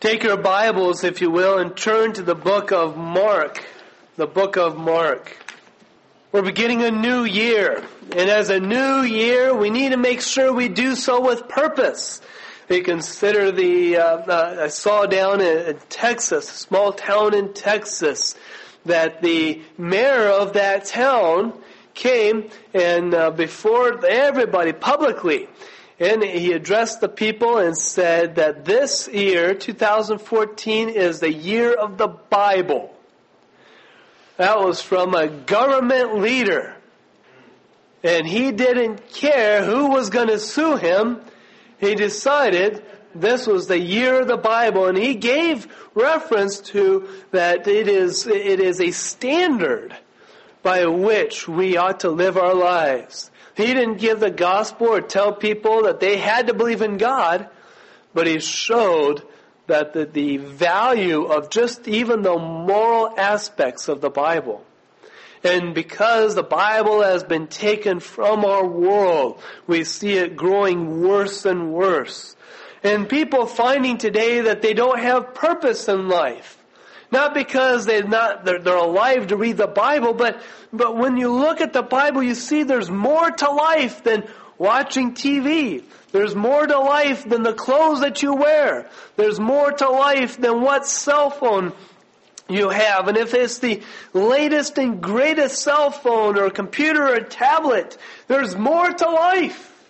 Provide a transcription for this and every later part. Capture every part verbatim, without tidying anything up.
Take your Bibles, if you will, and turn to the book of Mark. The book of Mark. We're beginning a new year. And as a new year, we need to make sure we do so with purpose. You consider the, uh, uh, I saw down in, in Texas, a small town in Texas, that the mayor of that town came and uh, before everybody publicly, and he addressed the people and said that this year, two thousand fourteen, is the year of the Bible. That was from a government leader. And he didn't care who was going to sue him. He decided this was the year of the Bible. And he gave reference to that it is, it is a standard by which we ought to live our lives. He didn't give the gospel or tell people that they had to believe in God, but he showed that the, the value of just even the moral aspects of the Bible. And because the Bible has been taken from our world, we see it growing worse and worse. And people finding today that they don't have purpose in life. Not because they're not they're, they're alive to read the Bible, but but when you look at the Bible, you see there's more to life than watching T V. There's more to life than the clothes that you wear. There's more to life than what cell phone you have. And if it's the latest and greatest cell phone or computer or tablet, there's more to life.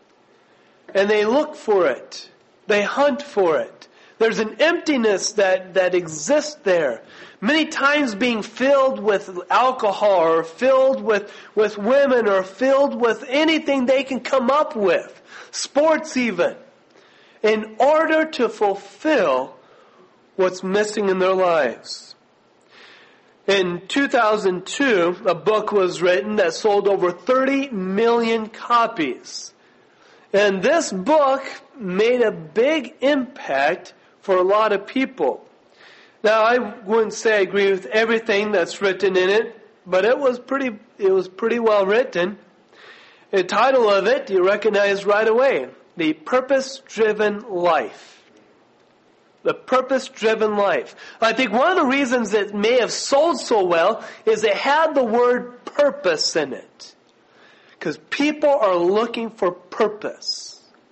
And they look for it. They hunt for it. There's an emptiness that, that exists there. Many times being filled with alcohol or filled with, with women or filled with anything they can come up with. Sports even. In order to fulfill what's missing in their lives. In two thousand two, a book was written that sold over thirty million copies. And this book made a big impact for a lot of people. Now, I wouldn't say I agree with everything that's written in it, but it was pretty, it was pretty well written. The title of it, you recognize right away. The Purpose-Driven Life. The Purpose-Driven Life. I think one of the reasons it may have sold so well is it had the word purpose in it. Because people are looking for purpose.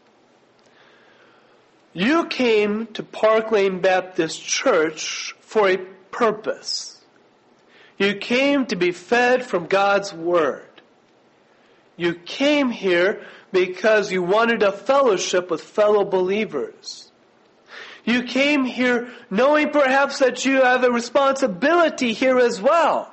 You came to Park Lane Baptist Church for a purpose. You came to be fed from God's Word. You came here because you wanted a fellowship with fellow believers. You came here knowing perhaps that you have a responsibility here as well.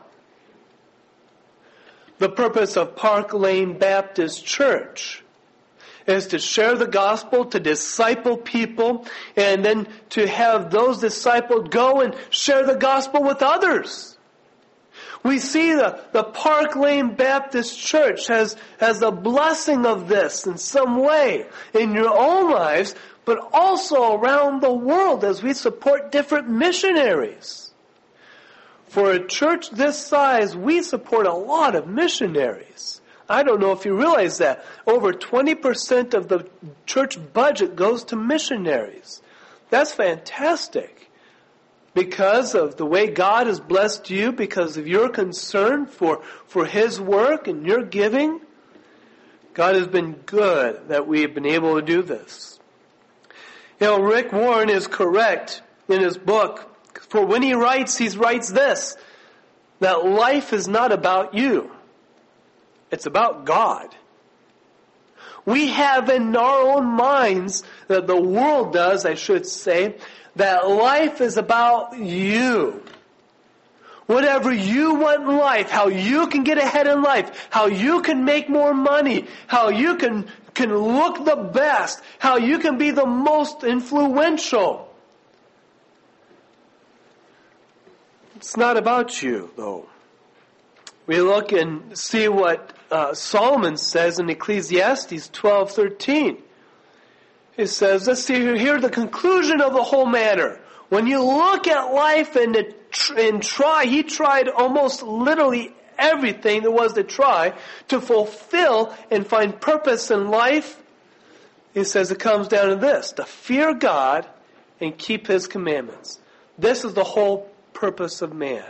The purpose of Park Lane Baptist Church is to share the gospel, to disciple people, and then to have those disciples go and share the gospel with others. We see the, the Park Lane Baptist Church has, has a blessing of this in some way in your own lives, but also around the world as we support different missionaries. For a church this size, we support a lot of missionaries. I don't know if you realize that. Over twenty percent of the church budget goes to missionaries. That's fantastic. Because of the way God has blessed you, because of your concern for, for His work and your giving, God has been good that we have been able to do this. You know, Rick Warren is correct in his book. For when he writes, he writes this, that life is not about you. It's about God. We have in our own minds, that the world does, I should say, that life is about you. Whatever you want in life, how you can get ahead in life, how you can make more money, how you can, can look the best, how you can be the most influential. It's not about you, though. We look and see what uh, Solomon says in Ecclesiastes twelve thirteen. He says, let's see here the conclusion of the whole matter. When you look at life and, and try, he tried almost literally everything there was to try to fulfill and find purpose in life. He says it comes down to this, to fear God and keep His commandments. This is the whole purpose of man.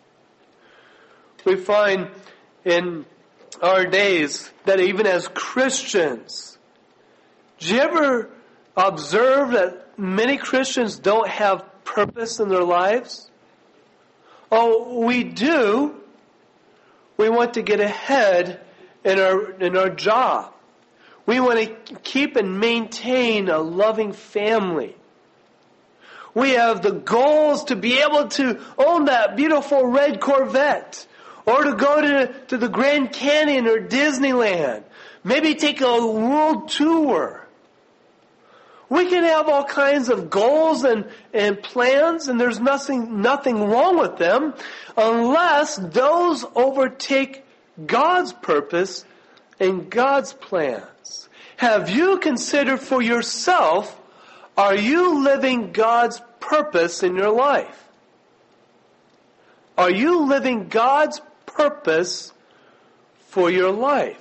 We find in our days that even as Christians, do you ever observe that many Christians don't have purpose in their lives? Oh, we do. We want to get ahead in our in our job. We want to keep and maintain a loving family. We have the goals to be able to own that beautiful red Corvette, or to go to, to the Grand Canyon or Disneyland. Maybe take a world tour. We can have all kinds of goals and, and plans, and there's nothing, nothing wrong with them, unless those overtake God's purpose and God's plans. Have you considered for yourself, are you living God's purpose in your life? Are you living God's purpose for your life?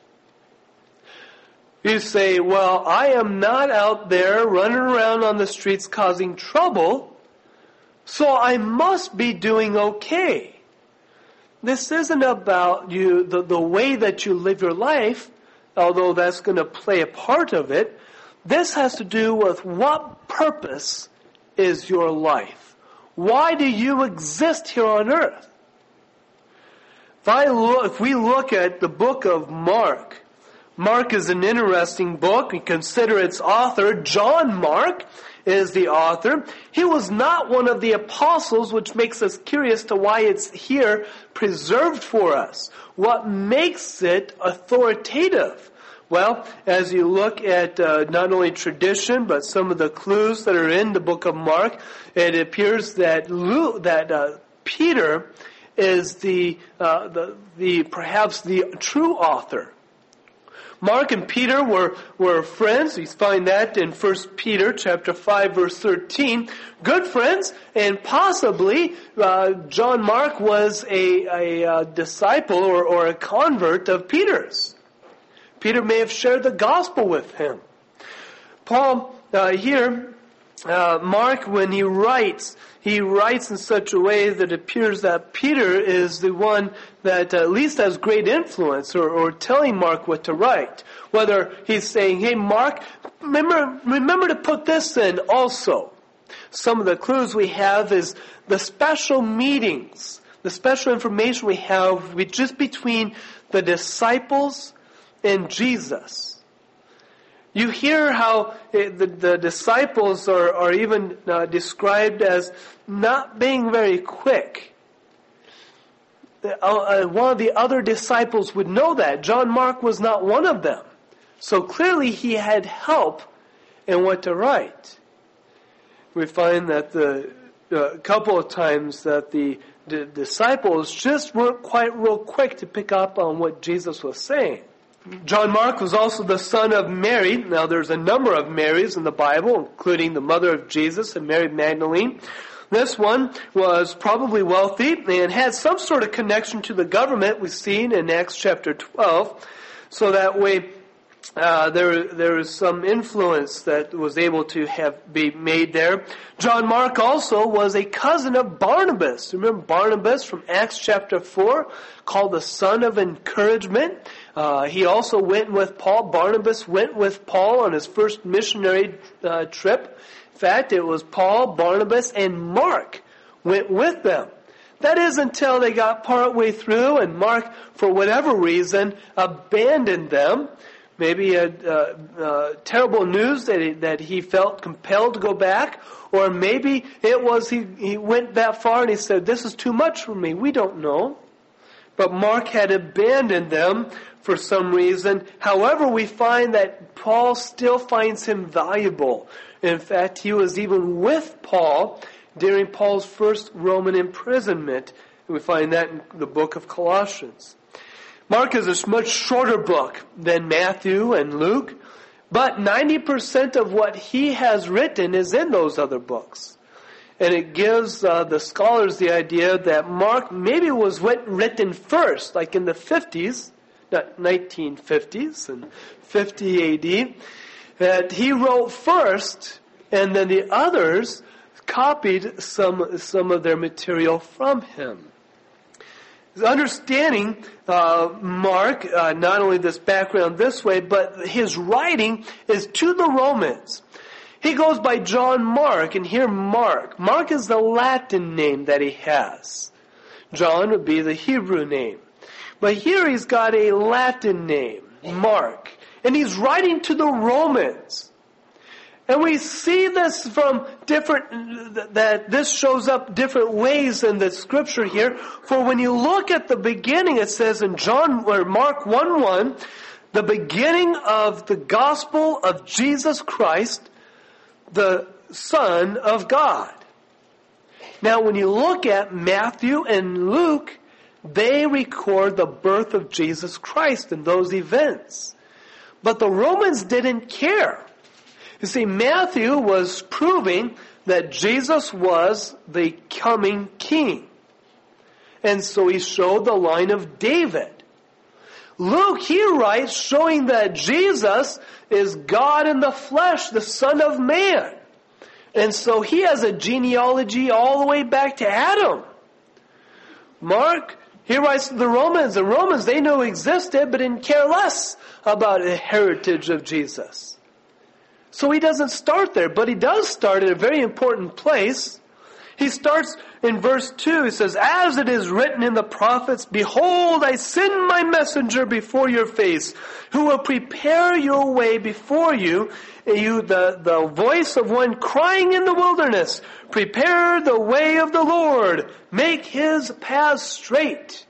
You say, well, I am not out there running around on the streets causing trouble, so I must be doing okay. This isn't about you, the, the way that you live your life, although that's going to play a part of it. This has to do with what purpose is your life. Why do you exist here on earth? If I look, if we look at the book of Mark, Mark is an interesting book. We consider its author, John Mark, is the author. He was not one of the apostles, which makes us curious to why it's here preserved for us. What makes it authoritative? Well, as you look at uh, not only tradition, but some of the clues that are in the book of Mark, it appears that Luke, that uh, Peter is the, uh, the the perhaps the true author. Mark and Peter were, were friends. We find that in First Peter chapter five, verse thirteen. Good friends, and possibly uh, John Mark was a, a, a disciple or, or a convert of Peter's. Peter may have shared the gospel with him. Paul, uh, here, uh, Mark, when he writes, he writes in such a way that it appears that Peter is the one that at least has great influence or, or telling Mark what to write. Whether he's saying, hey Mark, remember, remember to put this in also. Some of the clues we have is the special meetings, the special information we have just between the disciples and Jesus. You hear how the, the disciples are, are even uh, described as not being very quick. Uh, one of the other disciples would know that. John Mark was not one of them. So clearly he had help in what to write. We find that the a couple of times that the, the disciples just weren't quite real quick to pick up on what Jesus was saying. John Mark was also the son of Mary. Now there's a number of Marys in the Bible, including the mother of Jesus and Mary Magdalene. This one was probably wealthy and had some sort of connection to the government we've seen in Acts chapter twelve. So that way uh, there there is some influence that was able to have be made there. John Mark also was a cousin of Barnabas. Remember Barnabas from Acts chapter four, called the son of encouragement. Uh, he also went with Paul. Barnabas went with Paul on his first missionary uh, trip. In fact, it was Paul, Barnabas, and Mark went with them. That is until they got part way through and Mark, for whatever reason, abandoned them. Maybe a, uh, uh, terrible news that he, that he felt compelled to go back, or maybe it was he, he went that far and he said, this is too much for me. We don't know. But Mark had abandoned them for some reason. However, we find that Paul still finds him valuable. In fact, he was even with Paul during Paul's first Roman imprisonment. We find that in the book of Colossians. Mark is a much shorter book than Matthew and Luke, but ninety percent of what he has written is in those other books. And it gives uh, the scholars the idea that Mark maybe was written first, like in the fifties, not nineteen fifties, and fifty A D, that he wrote first, and then the others copied some, some of their material from him. Understanding uh, Mark, uh, not only this background this way, but his writing is to the Romans. He goes by John Mark, and here Mark. Mark is the Latin name that he has. John would be the Hebrew name. But here he's got a Latin name, Mark. And he's writing to the Romans. And we see this from different, that this shows up different ways in the scripture here. For when you look at the beginning, it says in John, or Mark one one, the beginning of the gospel of Jesus Christ, the Son of God. Now when you look at Matthew and Luke, they record the birth of Jesus Christ in those events. But the Romans didn't care. You see, Matthew was proving that Jesus was the coming king. And so he showed the line of David. Luke, he writes showing that Jesus is God in the flesh, the Son of Man. And so he has a genealogy all the way back to Adam. Mark, he writes to the Romans. The Romans, they know existed, but didn't care less about the heritage of Jesus. So he doesn't start there, but he does start at a very important place. He starts in verse two. He says, as it is written in the prophets, behold, I send my messenger before your face, who will prepare your way before you. You, the, the voice of one crying in the wilderness, prepare the way of the Lord, make his path straight.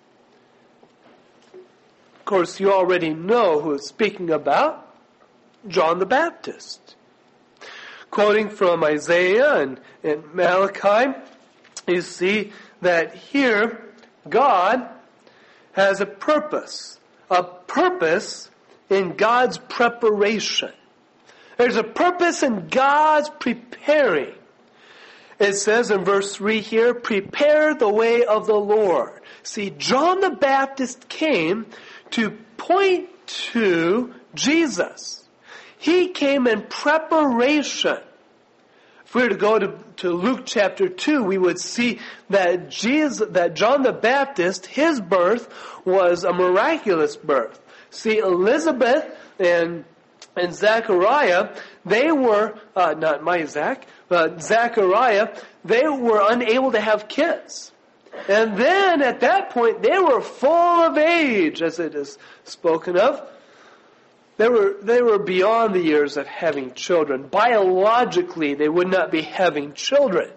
Of course, you already know who it's speaking about. John the Baptist. Quoting from Isaiah and, and Malachi, you see that here God has a purpose. A purpose in God's preparation. There's a purpose in God's preparing. It says in verse three here, prepare the way of the Lord. See, John the Baptist came to point to Jesus. He came in preparation. If we were to go to, to Luke chapter two, we would see that Jesus, that John the Baptist, his birth was a miraculous birth. See, Elizabeth and and Zechariah, they were, uh, not my Zach, but Zechariah, they were unable to have kids. And then at that point, they were full of age, as it is spoken of. They were, they were beyond the years of having children. Biologically, they would not be having children.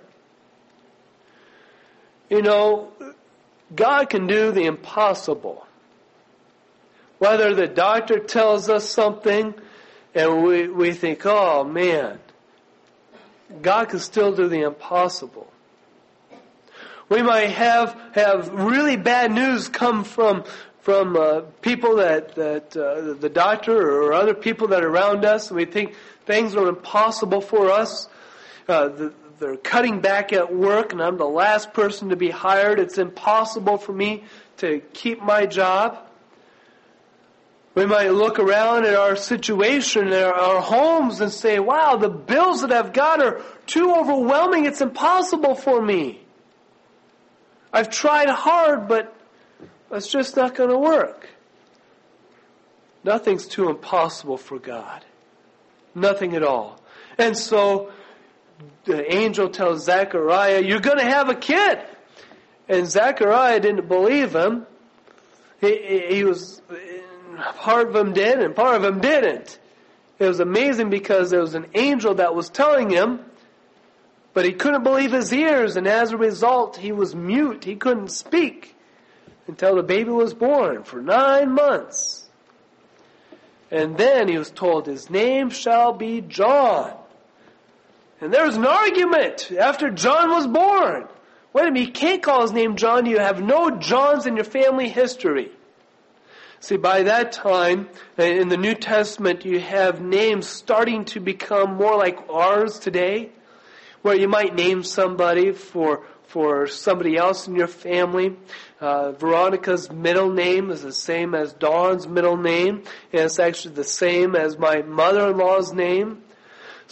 You know, God can do the impossible. Whether the doctor tells us something and we, we think, oh man, God can still do the impossible. We might have, have really bad news come from from uh, people that, that uh, the doctor or other people that are around us. We think things are impossible for us. Uh, the, they're cutting back at work and I'm the last person to be hired. It's impossible for me to keep my job. We might look around at our situation, at our, our homes and say, wow, the bills that I've got are too overwhelming. It's impossible for me. I've tried hard, but it's just not going to work. Nothing's too impossible for God. Nothing at all. And so the angel tells Zechariah, you're going to have a kid. And Zechariah didn't believe him. He, he was, part of him did and part of him didn't. It was amazing because there was an angel that was telling him, but he couldn't believe his ears, and as a result, he was mute. He couldn't speak until the baby was born for nine months. And then he was told, his name shall be John. And there was an argument after John was born. Wait a minute, you can't call his name John. You have no Johns in your family history. See, by that time, in the New Testament, you have names starting to become more like ours today, where you might name somebody for for somebody else in your family. Uh, Veronica's middle name is the same as Dawn's middle name, and it's actually the same as my mother-in-law's name.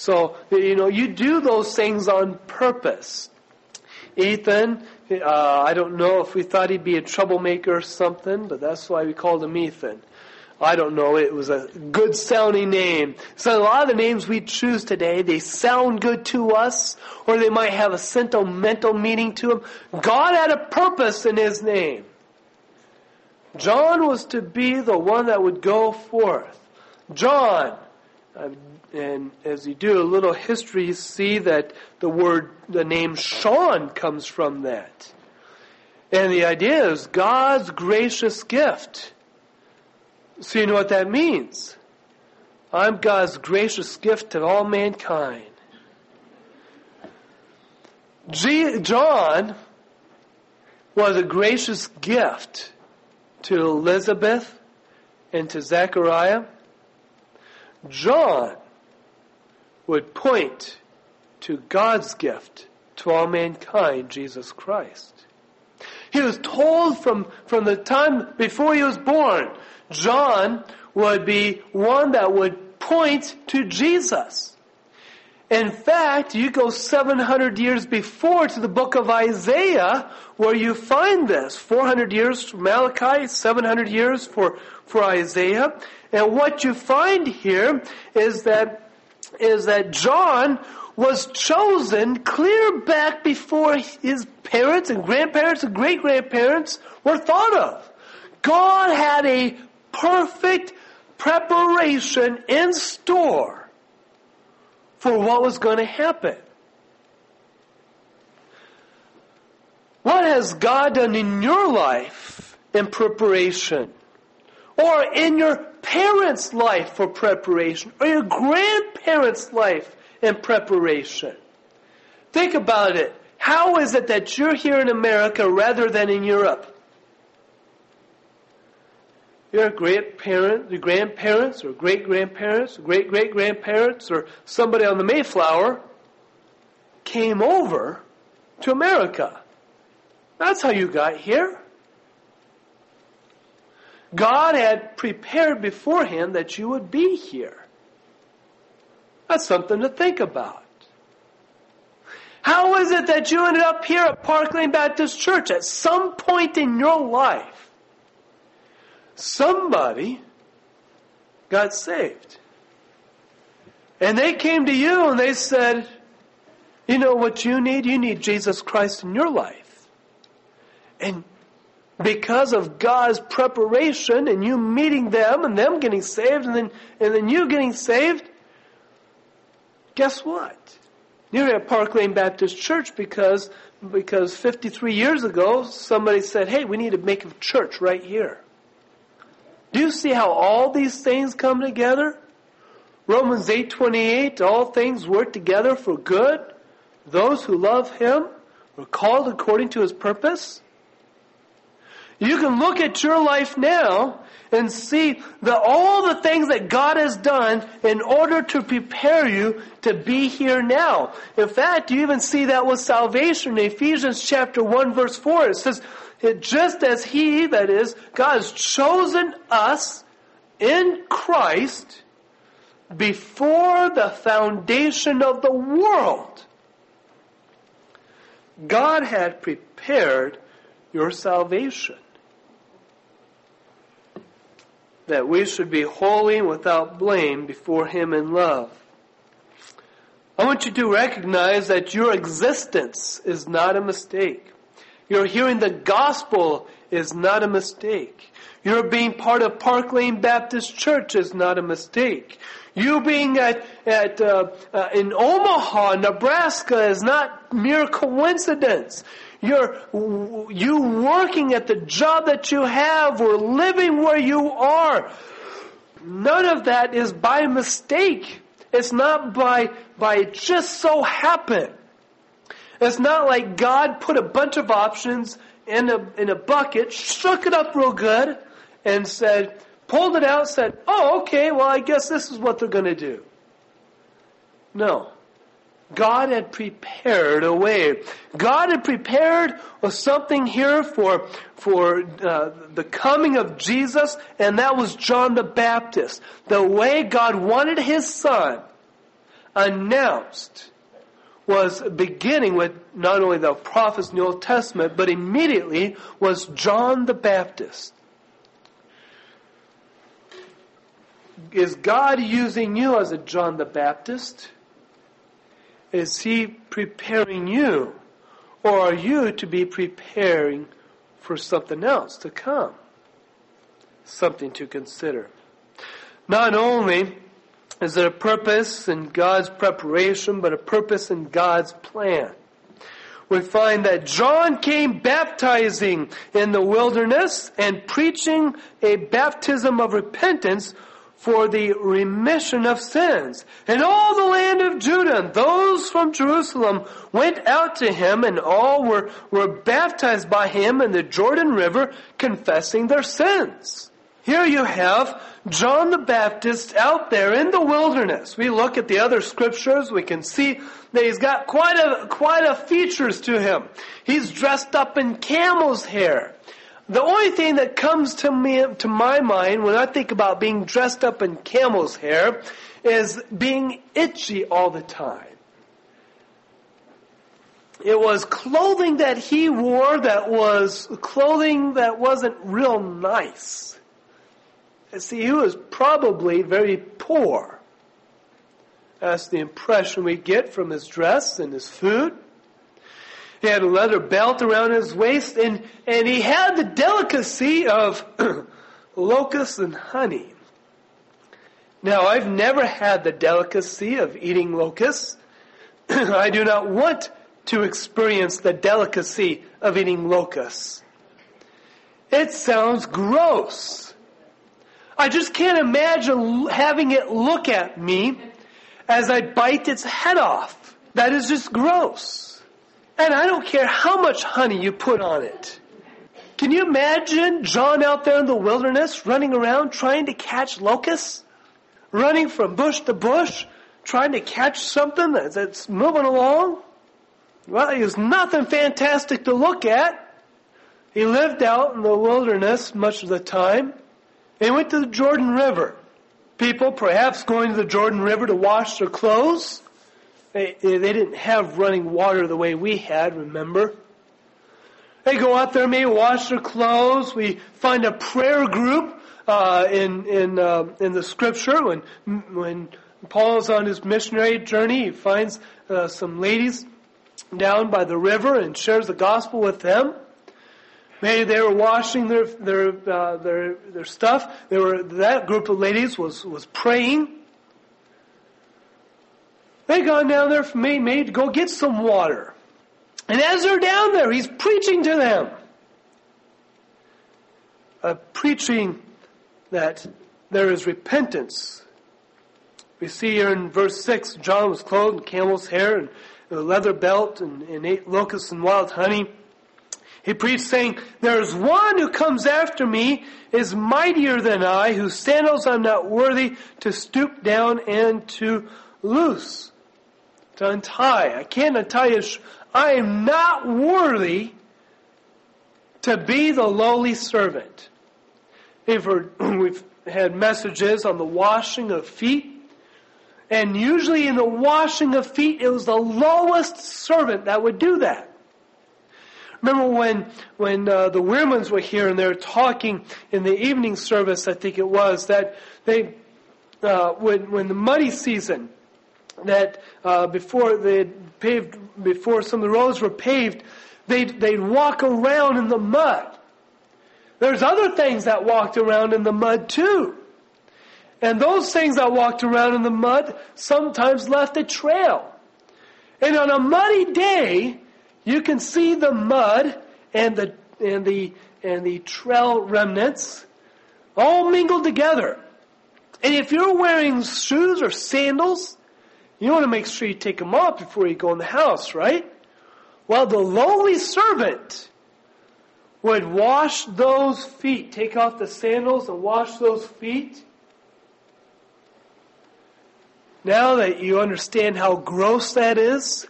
So, you know, you do those things on purpose. Ethan, uh, I don't know if we thought he'd be a troublemaker or something, but that's why we called him Ethan. I don't know, it was a good sounding name. So a lot of the names we choose today, they sound good to us, or they might have a sentimental meaning to them. God had a purpose in his name. John was to be the one that would go forth. John, uh, and as you do a little history, you see that the word, the name Sean comes from that. And the idea is God's gracious gift. So you know what that means. I'm God's gracious gift to all mankind. G- John was a gracious gift to Elizabeth and to Zechariah. John would point to God's gift to all mankind, Jesus Christ. He was told from, from the time before he was born, John would be one that would point to Jesus. In fact, you go seven hundred years before to the book of Isaiah, where you find this. four hundred years for Malachi, seven hundred years for, for Isaiah. And what you find here is that, is that John was chosen clear back before his parents and grandparents and great-grandparents were thought of. God had a perfect preparation in store for what was going to happen. What has God done in your life in preparation? Or in your parents' life for preparation? Or your grandparents' life in preparation? Think about it. How is it that you're here in America rather than in Europe? Your great-parents, your grandparents, or great-grandparents, or great-great-grandparents, or somebody on the Mayflower came over to America. That's how you got here. God had prepared beforehand that you would be here. That's something to think about. How is it that you ended up here at Park Lane Baptist Church at some point in your life? Somebody got saved. And they came to you and they said, you know what you need? You need Jesus Christ in your life. And because of God's preparation and you meeting them and them getting saved and then, and then you getting saved, guess what? You're at Park Lane Baptist Church because, because fifty-three years ago somebody said, hey, we need to make a church right here. Do you see how all these things come together? Romans eight twenty-eight, all things work together for good. Those who love Him are called according to His purpose. You can look at your life now and see that all the things that God has done in order to prepare you to be here now. In fact, you even see that with salvation in Ephesians chapter one verse four. It says, it just as He, that is, God has chosen us in Christ before the foundation of the world. God had prepared your salvation. That we should be holy and without blame before Him in love. I want you to recognize that your existence is not a mistake. Your hearing the gospel is not a mistake. Your being part of Park Lane Baptist Church is not a mistake. You being at, at uh, uh, in Omaha, Nebraska is not mere coincidence. You're, you working at the job that you have or living where you are. None of that is by mistake. It's not by, by just so happen. It's not like God put a bunch of options in a, in a bucket, shook it up real good, and said, pulled it out, said, oh, okay, well, I guess this is what they're going to do. No. God had prepared a way. God had prepared something here for, for uh, the coming of Jesus, and that was John the Baptist. The way God wanted His Son, announced was beginning with not only the prophets in the Old Testament, but immediately was John the Baptist. Is God using you as a John the Baptist? Is He preparing you? Or are you to be preparing for something else to come? Something to consider. Not only is there a purpose in God's preparation, but a purpose in God's plan. We find that John came baptizing in the wilderness and preaching a baptism of repentance for the remission of sins. And all the land of Judah and those from Jerusalem went out to him, and all were, were baptized by him in the Jordan River, confessing their sins. Here you have John the Baptist out there in the wilderness. We look at the other scriptures, we can see that he's got quite a, quite a features to him. He's dressed up in camel's hair. The only thing that comes to me, to my mind when I think about being dressed up in camel's hair is being itchy all the time. It was clothing that he wore that was clothing that wasn't real nice. See, he was probably very poor. That's the impression we get from his dress and his food. He had a leather belt around his waist, and, and he had the delicacy of locusts and honey. Now, I've never had the delicacy of eating locusts. I do not want to experience the delicacy of eating locusts. It sounds gross. I just can't imagine having it look at me as I bite its head off. That is just gross. And I don't care how much honey you put on it. Can you imagine John out there in the wilderness running around trying to catch locusts? Running from bush to bush, trying to catch something that's moving along? Well, it was nothing fantastic to look at. He lived out in the wilderness much of the time. They went to the Jordan River. People perhaps going to the Jordan River to wash their clothes. They, they didn't have running water the way we had, remember? They go out there, maybe wash their clothes. We find a prayer group uh, in in uh, in the Scripture. When when Paul's on his missionary journey, he finds uh, some ladies down by the river and shares the gospel with them. Maybe they were washing their their uh, their their stuff. They were that group of ladies was was praying. They gone down there for me, maybe to go get some water. And as they're down there, he's preaching to them. Uh, preaching that there is repentance. We see here in verse six, John was clothed in camel's hair and a leather belt and, and ate locusts and wild honey. He preached saying, there is one who comes after me, is mightier than I, whose sandals I'm not worthy to stoop down and to loose, to untie. I can't untie his. I am not worthy to be the lowly servant. We've, heard, we've had messages on the washing of feet. And usually in the washing of feet, it was the lowest servant that would do that. Remember when when uh, the Wehrmans were here and they were talking in the evening service, I think it was, that they, uh, when when the muddy season, that uh, before they paved, before some of the roads were paved, they'd, they'd walk around in the mud. There's other things that walked around in the mud too. And those things that walked around in the mud sometimes left a trail. And on a muddy day, you can see the mud and the and the and the trail remnants all mingled together. And if you're wearing shoes or sandals, you want to make sure you take them off before you go in the house, right? Well, the lowly servant would wash those feet, take off the sandals and wash those feet. Now that you understand how gross that is,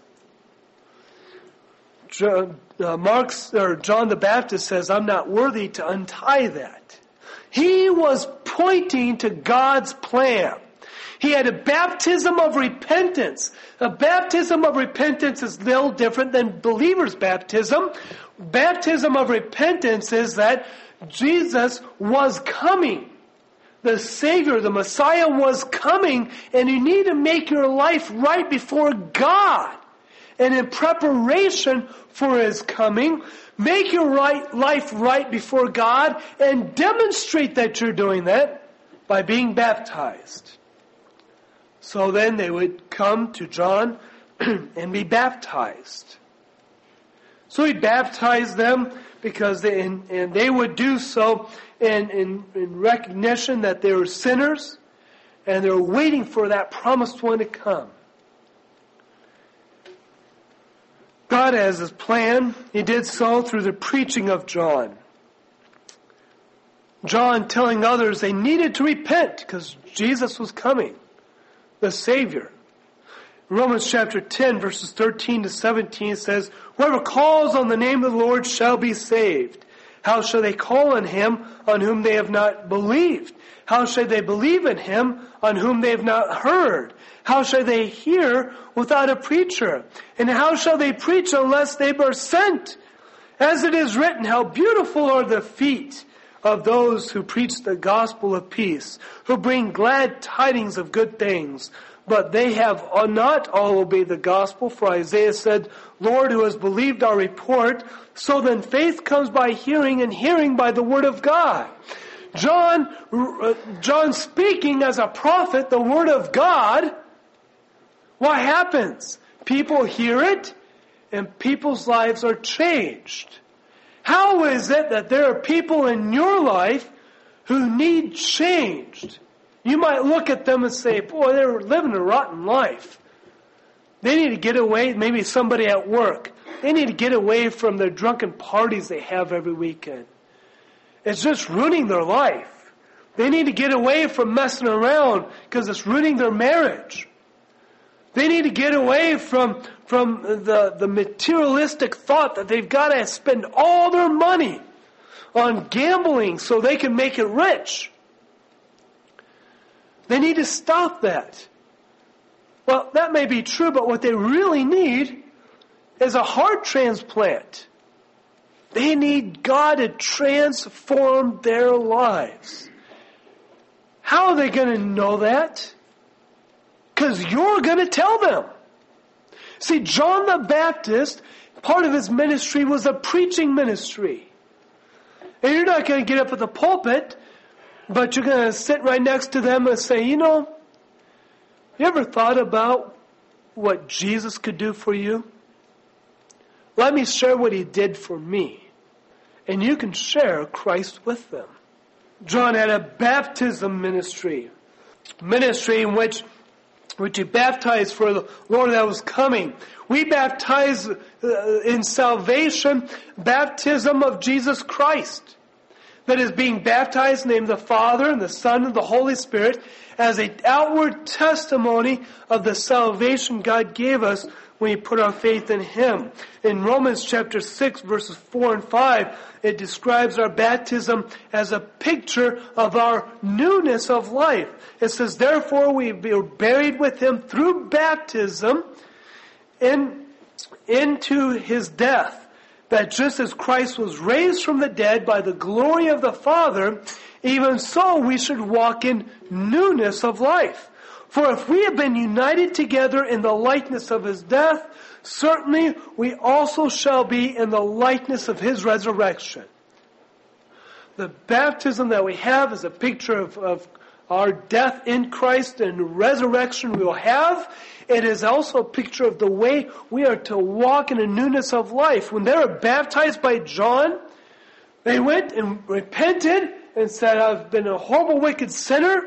John, uh, Mark's, or John the Baptist says, I'm not worthy to untie that. He was pointing to God's plan. He had a baptism of repentance. A baptism of repentance is little different than believer's baptism. Baptism of repentance is that Jesus was coming. The Savior, the Messiah was coming, and you need to make your life right before God. And in preparation for His coming, make your right life right before God and demonstrate that you're doing that by being baptized. So then they would come to John and be baptized. So He baptized them because they, and, and they would do so in, in, in recognition that they were sinners and they were waiting for that promised one to come. God has His plan. He did so through the preaching of John. John telling others they needed to repent because Jesus was coming, the Savior. Romans chapter ten, verses thirteen to seventeen says, "Whoever calls on the name of the Lord shall be saved. How shall they call on Him on whom they have not believed? How shall they believe in Him on whom they have not heard? How shall they hear without a preacher? And how shall they preach unless they are sent? As it is written, how beautiful are the feet of those who preach the gospel of peace, who bring glad tidings of good things. But they have not all obeyed the gospel. For Isaiah said, Lord, who has believed our report? So then faith comes by hearing, and hearing by the word of God." John, uh, John speaking as a prophet, the word of God. What happens? People hear it, and people's lives are changed. How is it that there are people in your life who need changed? You might look at them and say, boy, they're living a rotten life. They need to get away, maybe somebody at work. They need to get away from the drunken parties they have every weekend. It's just ruining their life. They need to get away from messing around because it's ruining their marriage. They need to get away from, from the, the materialistic thought that they've got to spend all their money on gambling so they can make it rich. They need to stop that. Well, that may be true, but what they really need is a heart transplant. They need God to transform their lives. How are they going to know that? Because you're going to tell them. See, John the Baptist, part of his ministry was a preaching ministry. And you're not going to get up at the pulpit, but you're going to sit right next to them and say, you know, you ever thought about what Jesus could do for you? Let me share what He did for me. And you can share Christ with them. John had a baptism ministry. Ministry in which, which he baptized for the Lord that was coming. We baptize uh, in salvation, baptism of Jesus Christ. That is being baptized in the name of the Father and the Son and the Holy Spirit as an outward testimony of the salvation God gave us when we put our faith in Him. In Romans chapter six, verses four and five, it describes our baptism as a picture of our newness of life. It says, therefore we were buried with Him through baptism in, into His death. That just as Christ was raised from the dead by the glory of the Father, even so we should walk in newness of life. For if we have been united together in the likeness of His death, certainly we also shall be in the likeness of His resurrection. The baptism that we have is a picture of, of our death in Christ and resurrection we will have. It is also a picture of the way we are to walk in a newness of life. When they were baptized by John, they went and repented and said, I've been a horrible, wicked sinner.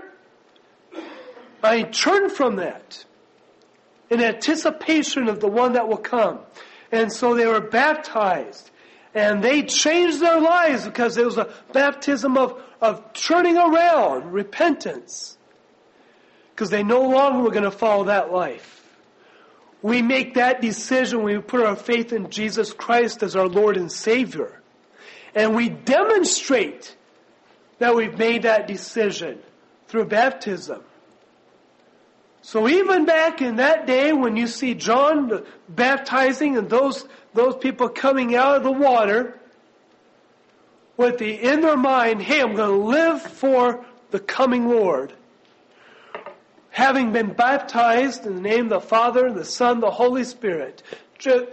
I turned from that in anticipation of the one that will come. And so they were baptized. And they changed their lives because it was a baptism of, of turning around, repentance. Because they no longer were going to follow that life. We make that decision when we put our faith in Jesus Christ as our Lord and Savior. And we demonstrate that we've made that decision through baptism. So even back in that day when you see John baptizing and those, those people coming out of the water, with the in their mind, hey, I'm going to live for the coming Lord. Having been baptized in the name of the Father, the Son, the Holy Spirit. Just,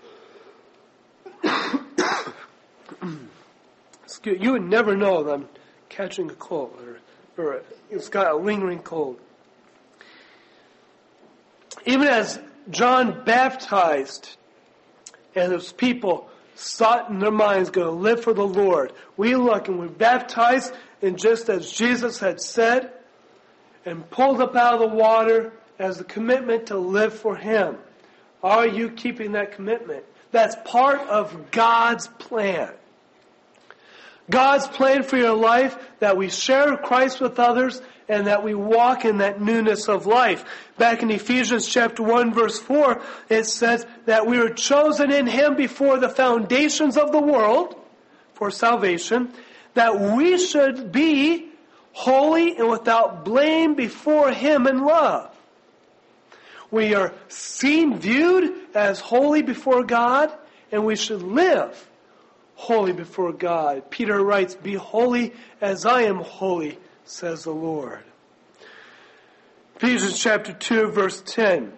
excuse, you would never know that I'm catching a cold or, or it's got a lingering cold. Even as John baptized and those people sought in their minds going to live for the Lord, we look and we're baptized, and just as Jesus had said, and pulled up out of the water as a commitment to live for Him. Are you keeping that commitment? That's part of God's plan. God's plan for your life, that we share Christ with others and that we walk in that newness of life. Back in Ephesians chapter one verse four, it says that we were chosen in Him before the foundations of the world for salvation, that we should be holy and without blame before Him in love. We are seen, viewed as holy before God, and we should live holy before God. Peter writes, "Be holy as I am holy, says the Lord." Ephesians chapter two, verse ten.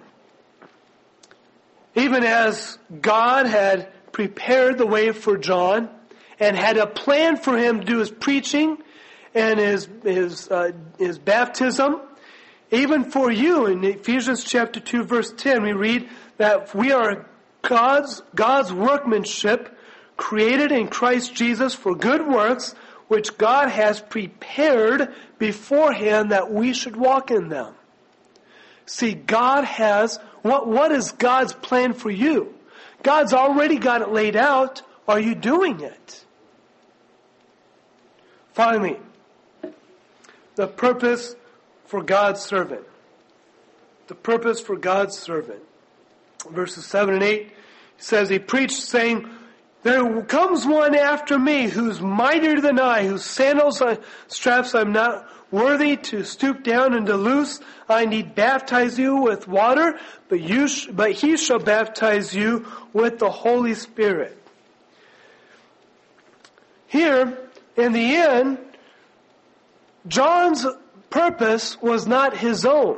Even as God had prepared the way for John and had a plan for him to do his preaching and his his uh, his baptism, even for you in Ephesians chapter two, verse ten, we read that we are God's God's workmanship, created in Christ Jesus for good works, which God has prepared beforehand that we should walk in them. See, God has, what, what is God's plan for you? God's already got it laid out. Are you doing it? Finally, the purpose for God's servant. The purpose for God's servant. Verses seven and eight, he says, he preached saying, "There comes one after me who's mightier than I, whose sandals I, straps I'm not worthy to stoop down and to loose. I need baptize you with water, but you, sh- but he shall baptize you with the Holy Spirit." Here, in the end, John's purpose was not his own.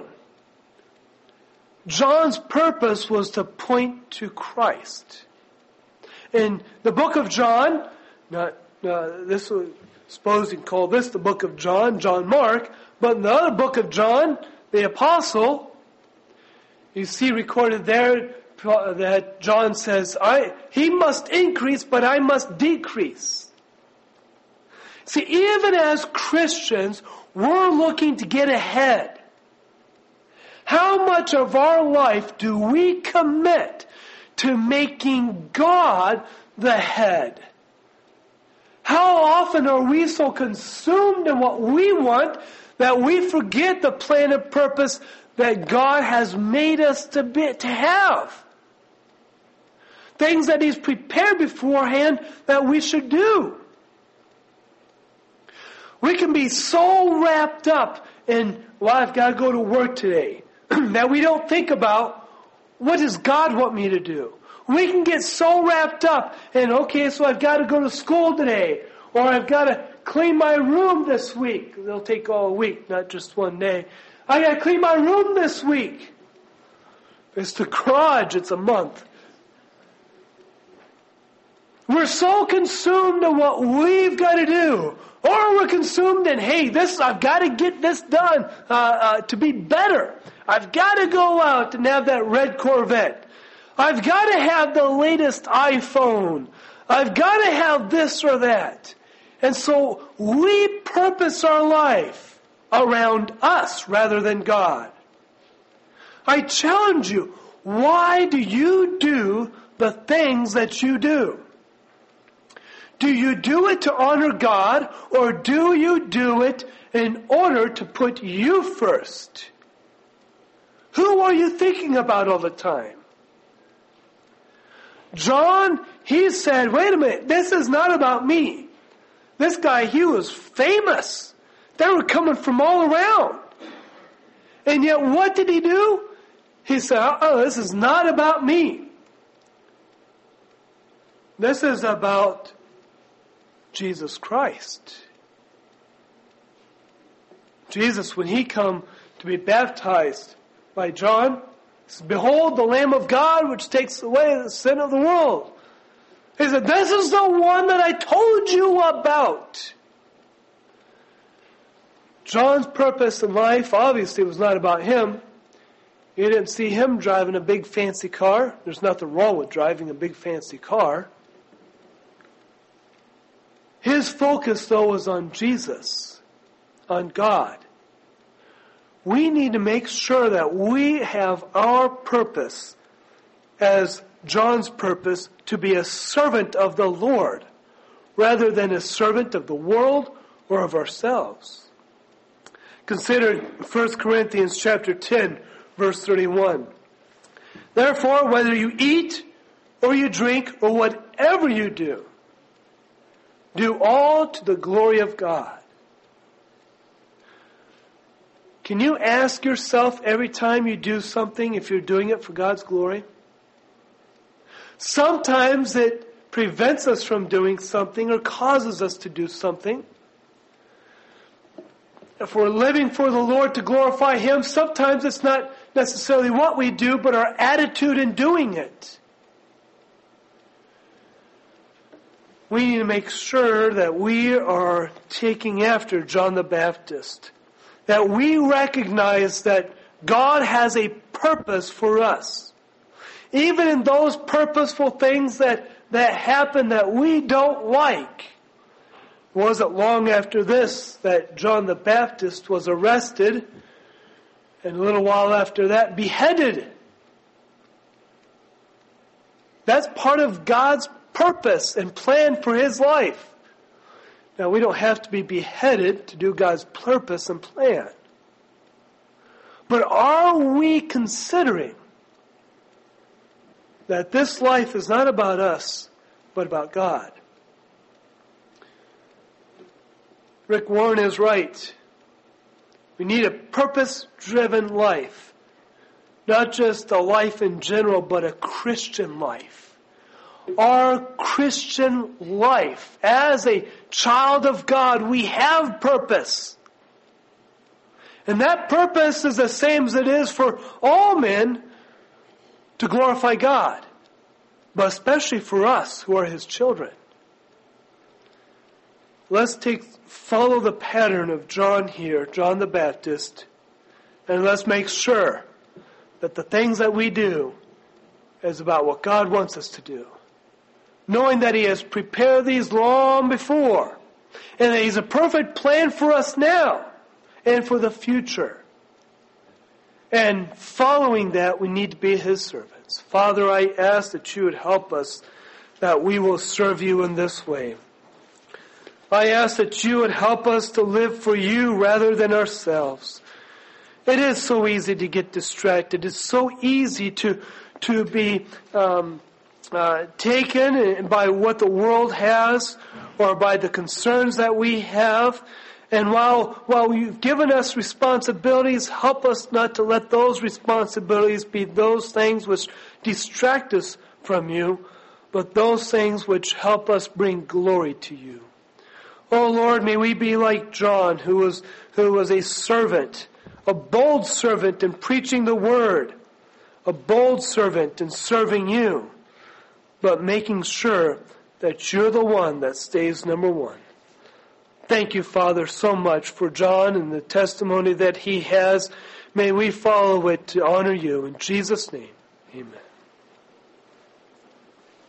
John's purpose was to point to Christ. In the book of John, not uh, this was supposed to call this the book of John, John Mark, but in the other book of John, the apostle, you see recorded there that John says, "I he must increase, but I must decrease." See, even as Christians, we're looking to get ahead. How much of our life do we commit to making God the head? How often are we so consumed in what we want that we forget the plan and purpose that God has made us to be, to have? Things that He's prepared beforehand that we should do. We can be so wrapped up in, well, I've got to go to work today, that we don't think about, what does God want me to do? We can get so wrapped up in, okay, so I've got to go to school today, or I've got to clean my room this week. It'll take all week, not just one day. I got to clean my room this week. If it's the garage, it's a month. We're so consumed in what we've got to do. Or we're consumed in, hey, this I've got to get this done uh, uh, to be better. I've got to go out and have that red Corvette. I've got to have the latest iPhone. I've got to have this or that. And so we purpose our life around us rather than God. I challenge you, why do you do the things that you do? Do you do it to honor God, or do you do it in order to put you first? Who are you thinking about all the time? John, he said, wait a minute, this is not about me. This guy, he was famous. They were coming from all around. And yet what did he do? He said, oh, this is not about me. This is about Jesus Christ. Jesus, when he come to be baptized by John, says, behold the Lamb of God which takes away the sin of the world. He said, this is the one that I told you about. John's purpose in life obviously was not about him. You didn't see him driving a big fancy car. There's nothing wrong with driving a big fancy car. His focus, though, was on Jesus, on God. We need to make sure that we have our purpose as John's purpose to be a servant of the Lord rather than a servant of the world or of ourselves. Consider First Corinthians chapter ten, verse thirty-one. Therefore, whether you eat or you drink or whatever you do, do all to the glory of God. Can you ask yourself every time you do something if you're doing it for God's glory? Sometimes it prevents us from doing something or causes us to do something. If we're living for the Lord to glorify Him, sometimes it's not necessarily what we do, but our attitude in doing it. We need to make sure that we are taking after John the Baptist. That we recognize that God has a purpose for us. Even in those purposeful things that, that happen that we don't like. It wasn't long after this that John the Baptist was arrested, and a little while after that, beheaded. That's part of God's purpose and plan for His life. Now, we don't have to be beheaded to do God's purpose and plan. But are we considering that this life is not about us, but about God? Rick Warren is right. We need a purpose-driven life. Not just a life in general, but a Christian life. Our Christian life, as a child of God, we have purpose. And that purpose is the same as it is for all men to glorify God. But especially for us who are His children. Let's take follow the pattern of John here, John the Baptist, and let's make sure that the things that we do is about what God wants us to do. Knowing that He has prepared these long before, and that He's a perfect plan for us now and for the future. And following that, we need to be His servants. Father, I ask that You would help us, that we will serve You in this way. I ask that You would help us to live for You rather than ourselves. It is so easy to get distracted. It's so easy to to be um, uh, taken by what the world has or by the concerns that we have. And while while You've given us responsibilities, help us not to let those responsibilities be those things which distract us from You, but those things which help us bring glory to You. Oh Lord, may we be like John, who was who was a servant, a bold servant in preaching the Word, a bold servant in serving You, but making sure that You're the one that stays number one. Thank You, Father, so much for John and the testimony that he has. May we follow it to honor You. In Jesus' name, amen.